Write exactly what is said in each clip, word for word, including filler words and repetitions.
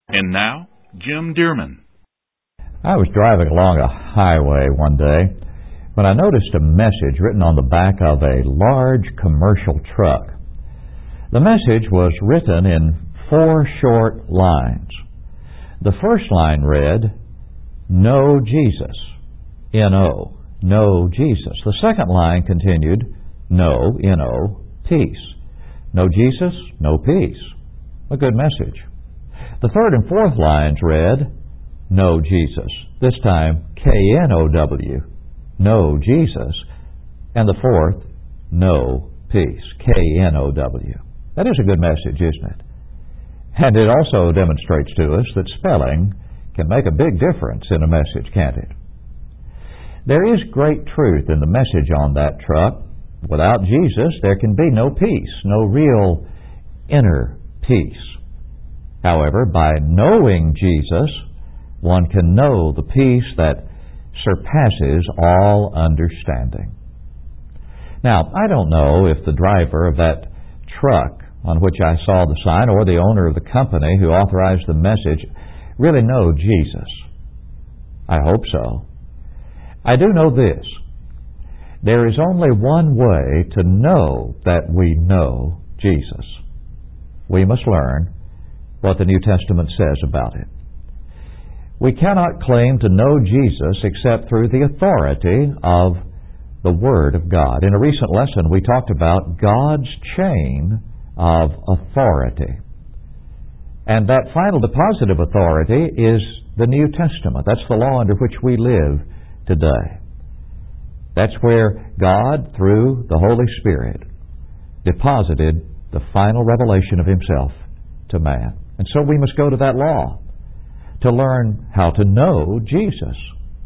And now, Jim Dearman. I was driving along a highway one day when I noticed a message written on the back of a large commercial truck. The message was written in four short lines. The first line read, "Know Jesus," N O, know Jesus. The second line continued, "Know, N O, peace." Know Jesus, no peace. A good message. The third and fourth lines read, "Know Jesus," this time K N O W, know Jesus, and the fourth, "Know peace," K N O W. That is a good message, isn't it? And it also demonstrates to us that spelling can make a big difference in a message, can't it? There is great truth in the message on that truck. Without Jesus, there can be no peace, no real inner peace. However, by knowing Jesus, one can know the peace that surpasses all understanding. Now, I don't know if the driver of that truck on which I saw the sign or the owner of the company who authorized the message really know Jesus. I hope so. I do know this. There is only one way to know that we know Jesus. We must learn what the New Testament says about it. We cannot claim to know Jesus except through the authority of the Word of God. In a recent lesson, we talked about God's chain of authority. And that final deposit of authority is the New Testament. That's the law under which we live today. That's where God, through the Holy Spirit, deposited the final revelation of Himself to man. And so we must go to that law to learn how to know Jesus.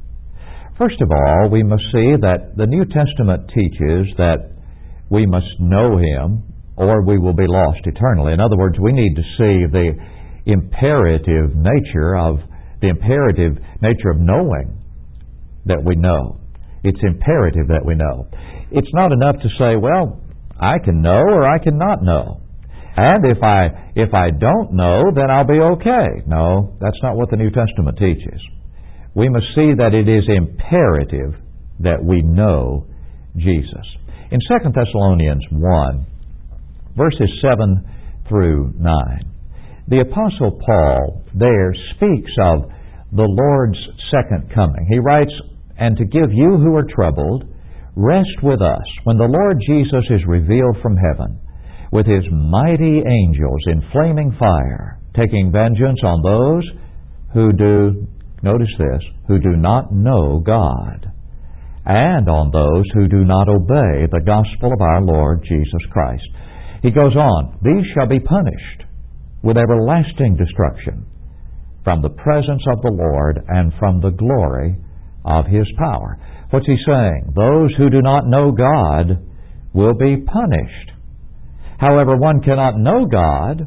First of all, we must see that the New Testament teaches that we must know Him or we will be lost eternally. In other words, we need to see the imperative nature of the imperative nature of knowing that we know. It's imperative that we know. It's not enough to say, well, I can know or I cannot know. And if I if I don't know, then I'll be okay. No, that's not what the New Testament teaches. We must see that it is imperative that we know Jesus. In Second Thessalonians one, verses seven through nine, the Apostle Paul there speaks of the Lord's second coming. He writes, "And to give you who are troubled, rest with us when the Lord Jesus is revealed from heaven, with His mighty angels in flaming fire, taking vengeance on those who do," notice this, "who do not know God, and on those who do not obey the gospel of our Lord Jesus Christ." He goes on, "These shall be punished with everlasting destruction from the presence of the Lord and from the glory of His power." What's he saying? Those who do not know God will be punished. However, one cannot know God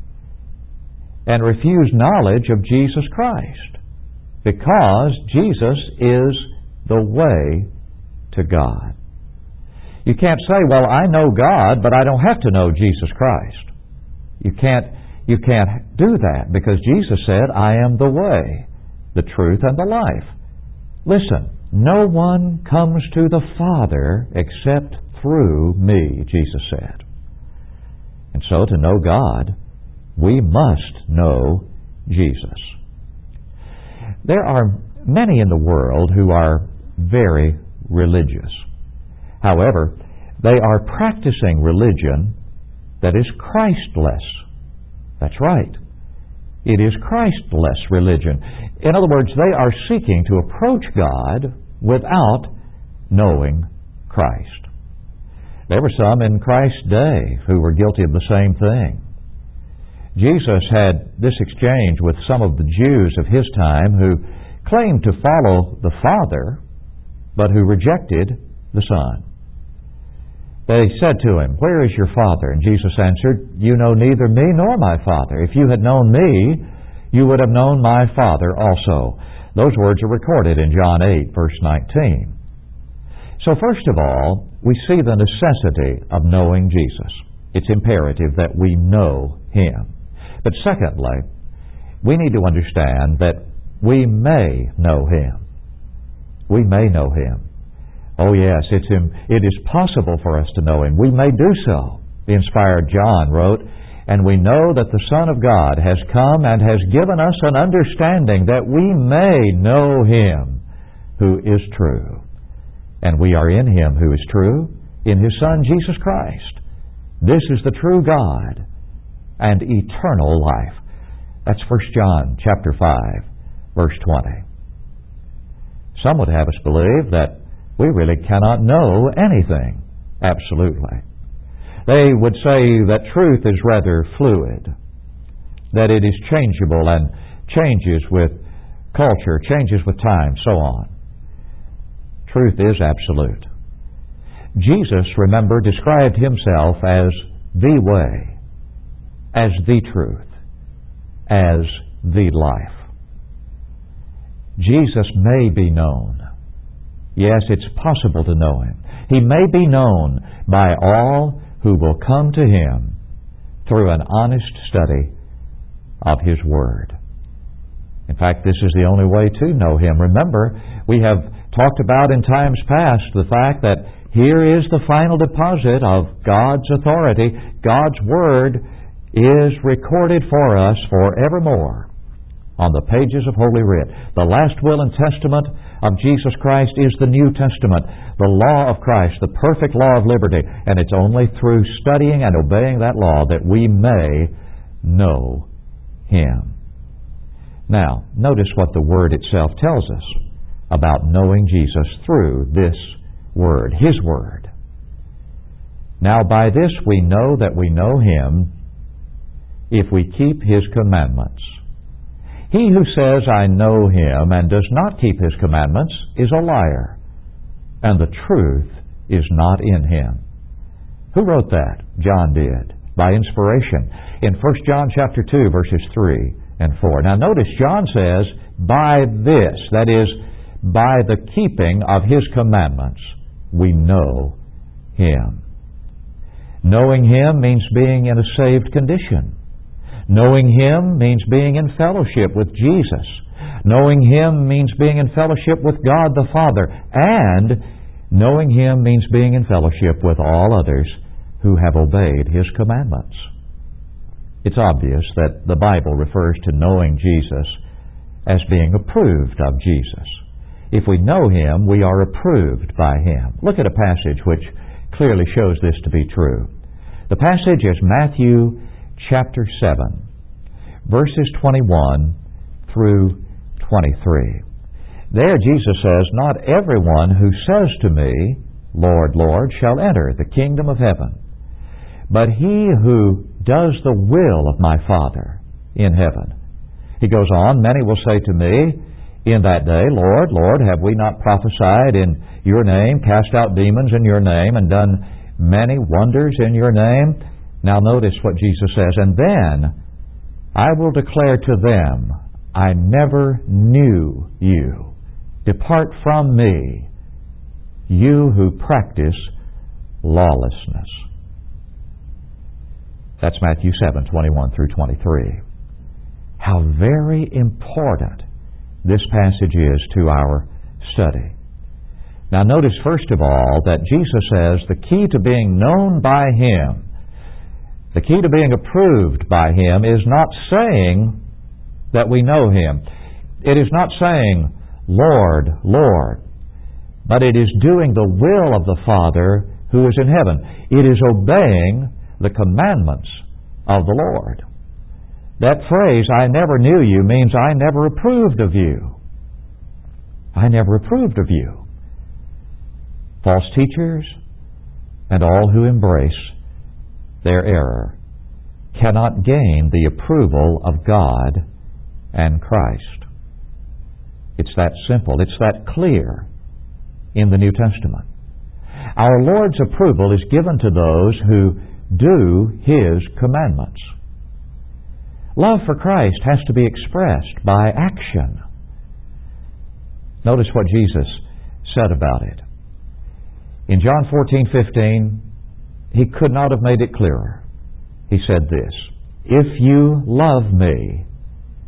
and refuse knowledge of Jesus Christ, because Jesus is the way to God. You can't say, well, I know God, but I don't have to know Jesus Christ. You can't, you can't do that, because Jesus said, "I am the way, the truth, and the life." Listen, no one comes to the Father except through me, Jesus said. And so to know God, we must know Jesus. There are many in the world who are very religious. However, they are practicing religion that is Christless. That's right. It is Christless religion. In other words, they are seeking to approach God without knowing Christ. There were some in Christ's day who were guilty of the same thing. Jesus had this exchange with some of the Jews of His time who claimed to follow the Father, but who rejected the Son. They said to Him, "Where is your Father?" And Jesus answered, "You know neither me nor my Father. If you had known me, you would have known my Father also." Those words are recorded in John eight, verse nineteen. So first of all, we see the necessity of knowing Jesus. It's imperative that we know Him. But secondly, we need to understand that we may know Him. We may know Him. Oh yes, it's him, it is possible for us to know Him. We may do so. The inspired John wrote, "And we know that the Son of God has come and has given us an understanding that we may know Him who is true. And we are in Him who is true, in His Son Jesus Christ. This is the true God and eternal life." That's First John chapter five, verse twenty. Some would have us believe that we really cannot know anything absolutely. They would say that truth is rather fluid, that it is changeable and changes with culture, changes with time, so on. Truth is absolute. Jesus, remember, described Himself as the way, as the truth, as the life. Jesus may be known. Yes, it's possible to know Him. He may be known by all who will come to Him through an honest study of His Word. In fact, this is the only way to know Him. Remember, we have talked about in times past the fact that here is the final deposit of God's authority. God's Word is recorded for us forevermore on the pages of Holy Writ. The last will and testament of Jesus Christ is the New Testament, the law of Christ, the perfect law of liberty. And it's only through studying and obeying that law that we may know Him. Now, notice what the Word itself tells us about knowing Jesus through this Word, His Word. "Now by this we know that we know Him, if we keep His commandments. He who says, 'I know Him,' and does not keep His commandments is a liar, and the truth is not in him." Who wrote that? John did, by inspiration, in First John chapter two, verses three and four. Now notice, John says, by this, that is, by the keeping of His commandments, we know Him. Knowing Him means being in a saved condition. Knowing Him means being in fellowship with Jesus. Knowing Him means being in fellowship with God the Father. And knowing Him means being in fellowship with all others who have obeyed His commandments. It's obvious that the Bible refers to knowing Jesus as being approved of Jesus. If we know Him, we are approved by Him. Look at a passage which clearly shows this to be true. The passage is Matthew chapter seven, verses twenty-one through twenty-three. There Jesus says, "Not everyone who says to me, 'Lord, Lord,' shall enter the kingdom of heaven, but he who does the will of my Father in heaven." He goes on, "Many will say to me in that day, 'Lord, Lord, have we not prophesied in your name, cast out demons in your name, and done many wonders in your name?' Now notice what Jesus says, "And then I will declare to them, 'I never knew you. Depart from me, you who practice lawlessness.'" That's Matthew seven, twenty-one through twenty-three. How very important this passage is to our study. Now notice first of all that Jesus says the key to being known by Him, the key to being approved by Him, is not saying that we know Him. It is not saying, "Lord, Lord," but it is doing the will of the Father who is in heaven. It is obeying the commandments of the Lord. That phrase, "I never knew you," means I never approved of you. I never approved of you. False teachers and all who embrace their error cannot gain the approval of God and Christ. It's that simple. It's that clear in the New Testament. Our Lord's approval is given to those who do His commandments. Love for Christ has to be expressed by action. Notice what Jesus said about it. In John fourteen fifteen, He could not have made it clearer. He said this, "If you love me,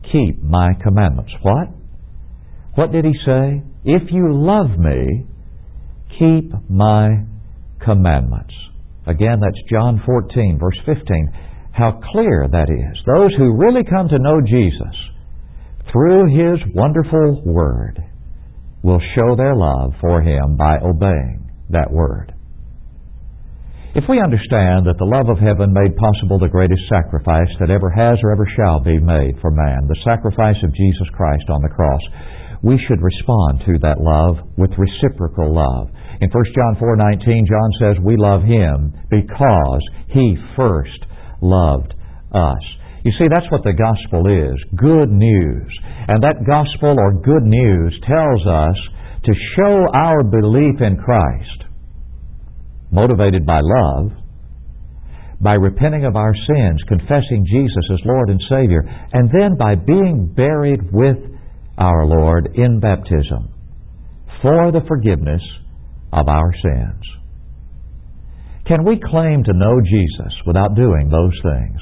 keep my commandments. What? What did he say? If you love me, keep my commandments. Again, that's John fourteen, verse fifteen. How clear that is. Those who really come to know Jesus through His wonderful Word will show their love for Him by obeying that Word. If we understand that the love of heaven made possible the greatest sacrifice that ever has or ever shall be made for man, the sacrifice of Jesus Christ on the cross, we should respond to that love with reciprocal love. In First John four nineteen, John says we love Him because He first loved us. You see, that's what the gospel is, good news. And that gospel or good news tells us to show our belief in Christ, motivated by love, by repenting of our sins, confessing Jesus as Lord and Savior, and then by being buried with our Lord in baptism for the forgiveness of our sins. Can we claim to know Jesus without doing those things?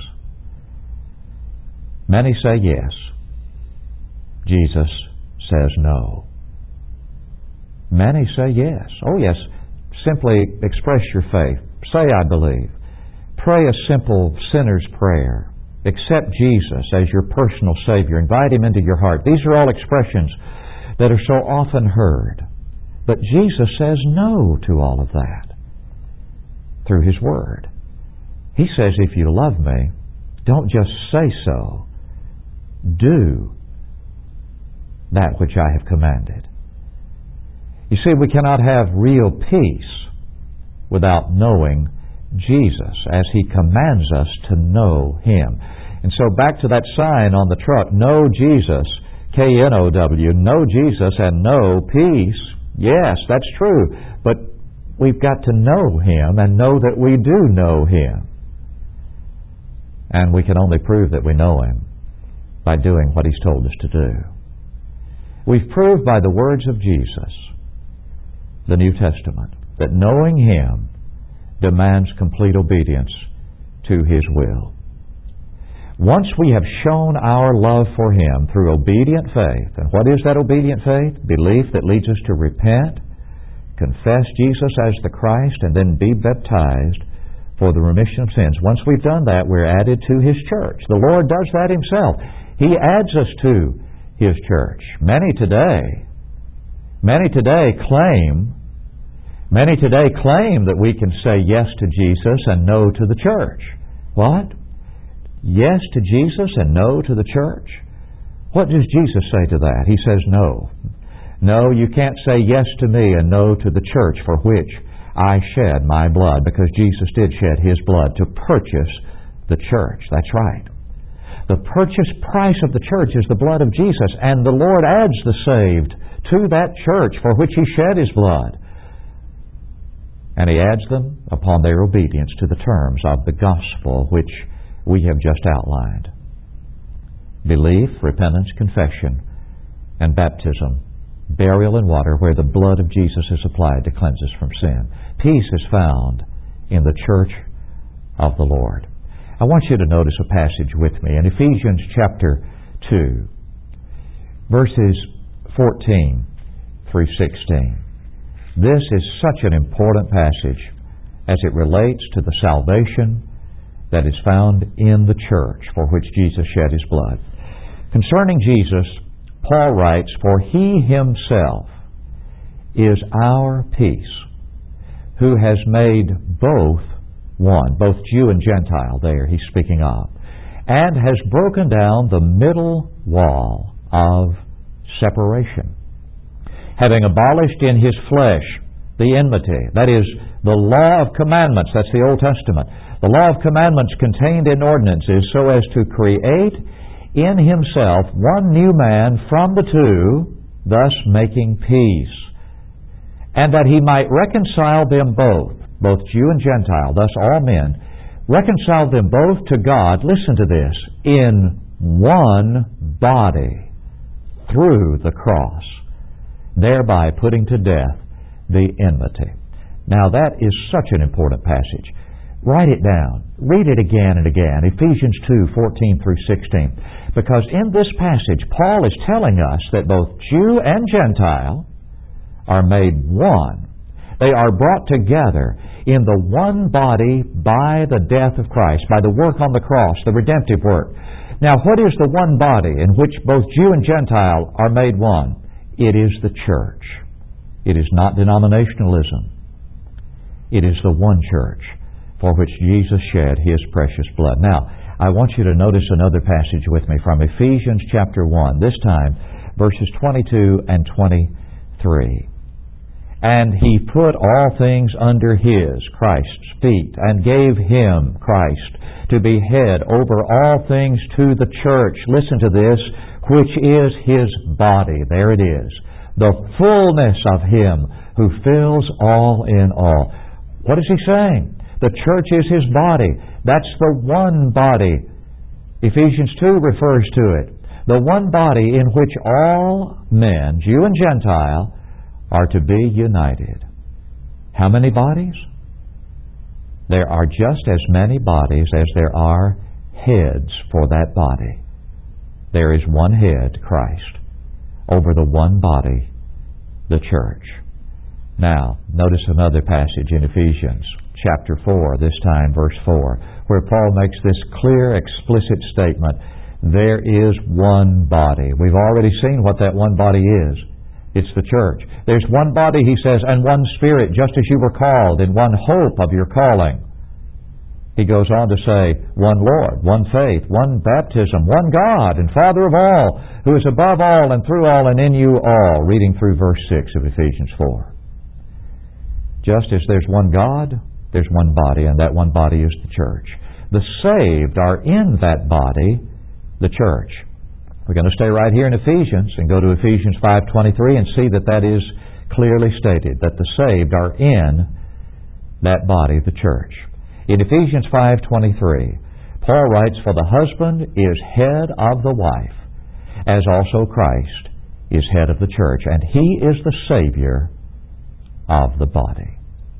Many say yes. Jesus says no. Many say yes. Oh yes, simply express your faith. Say, I believe. Pray a simple sinner's prayer. Accept Jesus as your personal Savior. Invite Him into your heart. These are all expressions that are so often heard. But Jesus says no to all of that through His Word. He says, if you love me, don't just say so. Do that which I have commanded. You see, we cannot have real peace without knowing Jesus as He commands us to know Him. And so back to that sign on the truck, know Jesus, K N O W, know Jesus and know peace. Yes, that's true. But we've got to know Him and know that we do know Him. And we can only prove that we know Him by doing what He's told us to do. We've proved by the words of Jesus, the New Testament, that knowing Him demands complete obedience to His will. Once we have shown our love for Him through obedient faith, and what is that obedient faith? Belief that leads us to repent, confess Jesus as the Christ, and then be baptized for the remission of sins. Once we've done that, we're added to His church. The Lord does that Himself. He adds us to His church. Many today, many today claim Many today claim that we can say yes to Jesus and no to the church. What? Yes to Jesus and no to the church? What does Jesus say to that? He says no. No, you can't say yes to me and no to the church for which I shed my blood, because Jesus did shed His blood to purchase the church. That's right. The purchase price of the church is the blood of Jesus, and the Lord adds the saved to that church for which He shed His blood. And He adds them upon their obedience to the terms of the gospel which we have just outlined. Belief, repentance, confession, and baptism. Burial in water where the blood of Jesus is applied to cleanse us from sin. Peace is found in the church of the Lord. I want you to notice a passage with me in Ephesians chapter two, verses fourteen through sixteen. This is such an important passage as it relates to the salvation that is found in the church for which Jesus shed His blood. Concerning Jesus, Paul writes, "For He Himself is our peace, who has made both one," both Jew and Gentile there He's speaking of, "and has broken down the middle wall of separation, having abolished in His flesh the enmity," that is, the law of commandments, that's the Old Testament, the law of commandments contained in ordinances, so as to create in Himself one new man from the two, thus making peace, and that He might reconcile them both, both Jew and Gentile, thus all men, reconcile them both to God, listen to this, in one body through the cross, thereby putting to death the enmity. Now that is such an important passage. Write it down. Read it again and again. Ephesians two, fourteen through sixteen. Because in this passage, Paul is telling us that both Jew and Gentile are made one. They are brought together in the one body by the death of Christ, by the work on the cross, the redemptive work. Now, what is the one body in which both Jew and Gentile are made one? It is the church. It is not denominationalism. It is the one church for which Jesus shed His precious blood. Now, I want you to notice another passage with me from Ephesians chapter one, this time verses twenty-two and twenty-three. And He put all things under His, Christ's, feet, and gave Him, Christ, to be head over all things to the church. Listen to this, which is His body. There it is. The fullness of Him who fills all in all. What is He saying? The church is His body. That's the one body. Ephesians two refers to it. The one body in which all men, Jew and Gentile, are to be united. How many bodies? There are just as many bodies as there are heads for that body. There is one head, Christ, over the one body, the church. Now, notice another passage in Ephesians chapter four, this time verse four, where Paul makes this clear, explicit statement. There is one body. We've already seen what that one body is. It's the church. There's one body, he says, and one Spirit, just as you were called, in one hope of your calling. He goes on to say, one Lord, one faith, one baptism, one God and Father of all, who is above all and through all and in you all, reading through verse six of Ephesians four. Just as there's one God, there's one body, and that one body is the church. The saved are in that body, the church. We're going to stay right here in Ephesians and go to Ephesians five twenty-three and see that that is clearly stated, that the saved are in that body, the church. In Ephesians five twenty-three, Paul writes, for the husband is head of the wife, as also Christ is head of the church, and He is the Savior of the body.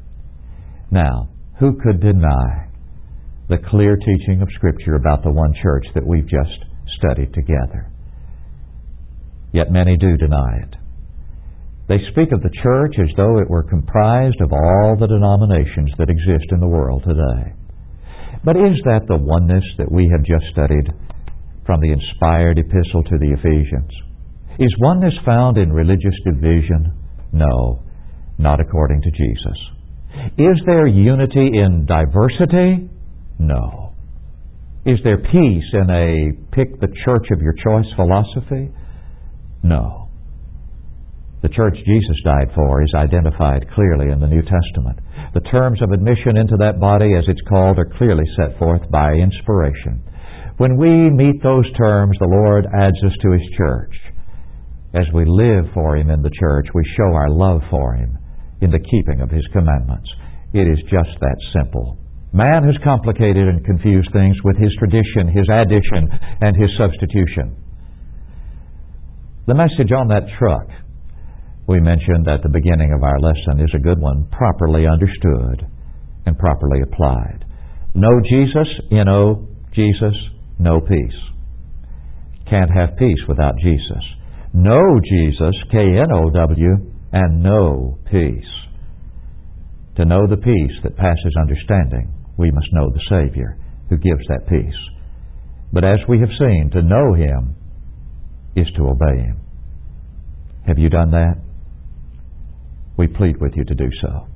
Now, who could deny the clear teaching of Scripture about the one church that we've just studied together? Yet many do deny it. They speak of the church as though it were comprised of all the denominations that exist in the world today. But is that the oneness that we have just studied from the inspired epistle to the Ephesians? Is oneness found in religious division? No, not according to Jesus. Is there unity in diversity? No. Is there peace in a pick the church of your choice philosophy? No. The church Jesus died for is identified clearly in the New Testament. The terms of admission into that body, as it's called, are clearly set forth by inspiration. When we meet those terms, the Lord adds us to His church. As we live for Him in the church, we show our love for Him in the keeping of His commandments. It is just that simple. Man has complicated and confused things with his tradition, his addition, and his substitution. The message on that truck we mentioned at the beginning of our lesson is a good one, properly understood and properly applied. Know Jesus, N O, Jesus, no peace. Can't have peace without Jesus. Know Jesus, K N O W, and no peace. To know the peace that passes understanding, we must know the Savior who gives that peace. But as we have seen, to know Him is to obey Him. Have you done that? We plead with you to do so.